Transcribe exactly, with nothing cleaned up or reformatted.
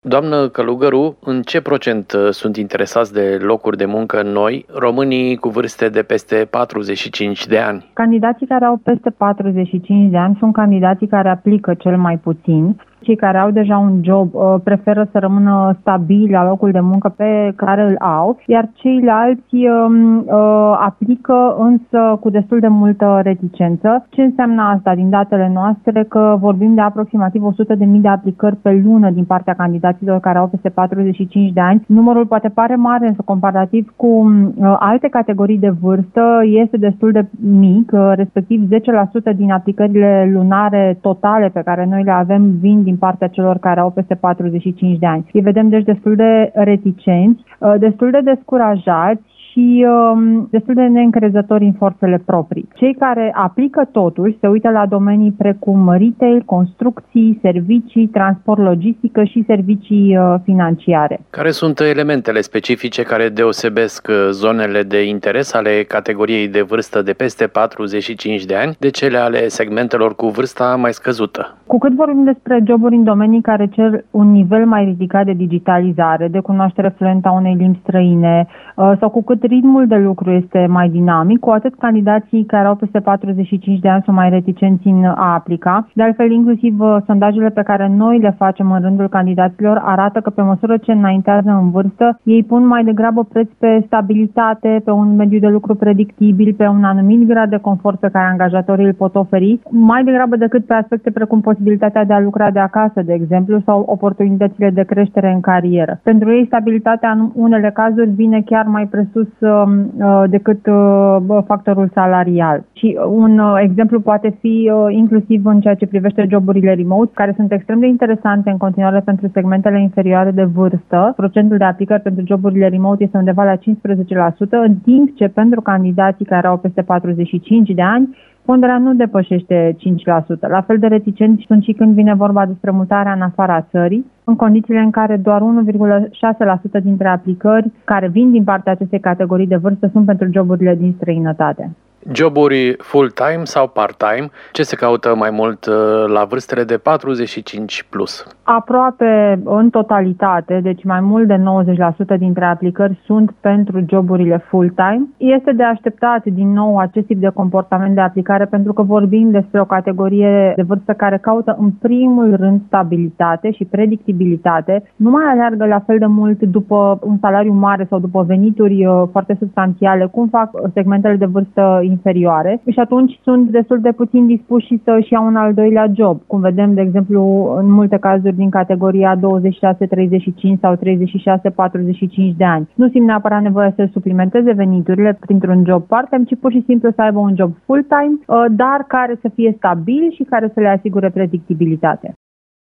Doamnă Călugăru, în ce procent sunt interesați de locuri de muncă noi românii cu vârste de peste patruzeci și cinci de ani? Candidații care au peste patruzeci și cinci de ani sunt candidații care aplică cel mai puțin. Cei care au deja un job uh, preferă să rămână stabili la locul de muncă pe care îl au, iar ceilalți uh, uh, aplică însă cu destul de multă reticență. Ce înseamnă asta din datele noastre? Că vorbim de aproximativ o sută de mii de aplicări pe lună din partea candidaților care au peste patruzeci și cinci de ani. Numărul poate pare mare, însă comparativ cu uh, alte categorii de vârstă este destul de mic, uh, respectiv zece la sută din aplicările lunare totale pe care noi le avem vin din partea celor care au peste patruzeci și cinci de ani. Îi vedem deci destul de reticenți, destul de descurajați și um, destul de neîncrezători în forțele proprii. Cei care aplică totuși se uită la domenii precum retail, construcții, servicii, transport, logistică și servicii uh, financiare. Care sunt elementele specifice care deosebesc zonele de interes ale categoriei de vârstă de peste patruzeci și cinci de ani de cele ale segmentelor cu vârsta mai scăzută? Cu cât vorbim despre joburi în domenii care cer un nivel mai ridicat de digitalizare, de cunoaștere fluentă a unei limbi străine uh, sau cu cât ritmul de lucru este mai dinamic, cu atât candidații care au peste patruzeci și cinci de ani sunt mai reticenți în a aplica. De altfel, inclusiv uh, sondajele pe care noi le facem în rândul candidaților arată că pe măsură ce înaintează în vârstă, ei pun mai degrabă preț pe stabilitate, pe un mediu de lucru predictibil, pe un anumit grad de confort pe care angajatorii îl pot oferi, mai degrabă decât pe aspecte precum posibilitatea de a lucra de acasă, de exemplu, sau oportunitățile de creștere în carieră. Pentru ei, stabilitatea în unele cazuri vine chiar mai presus uh, decât uh, factorul salarial. Și un uh, exemplu poate fi uh, inclusiv în ceea ce privește joburile remote, care sunt extrem de interesante în continuare pentru segmentele inferioare de vârstă. Procentul de aplicări pentru joburile remote este undeva la cincisprezece la sută, în timp ce pentru candidații care au peste patruzeci și cinci de ani, ponderea nu depășește cinci la sută. La fel de reticenți sunt și când vine vorba despre mutarea în afara țării, în condițiile în care doar unu virgulă șase la sută dintre aplicări care vin din partea acestei categorii de vârstă sunt pentru joburile din străinătate. Joburi full-time sau part-time, ce se caută mai mult la vârstele de patruzeci și cinci plus? Aproape în totalitate, deci mai mult de nouăzeci la sută dintre aplicări sunt pentru joburile full-time. Este de așteptat din nou acest tip de comportament de aplicare pentru că vorbim despre o categorie de vârstă care caută în primul rând stabilitate și predictibilitate. Nu mai aleargă la fel de mult după un salariu mare sau după venituri foarte substanțiale, cum fac segmentele de vârstă inferioare, și atunci sunt destul de puțin dispuși să-și iau un al doilea job, cum vedem, de exemplu, în multe cazuri din categoria douăzeci și șase treizeci și cinci sau treizeci și șase patruzeci și cinci de ani. Nu simt neapărat nevoia să suplimenteze veniturile printr-un job part-time, ci pur și simplu să aibă un job full-time, dar care să fie stabil și care să le asigure predictibilitate.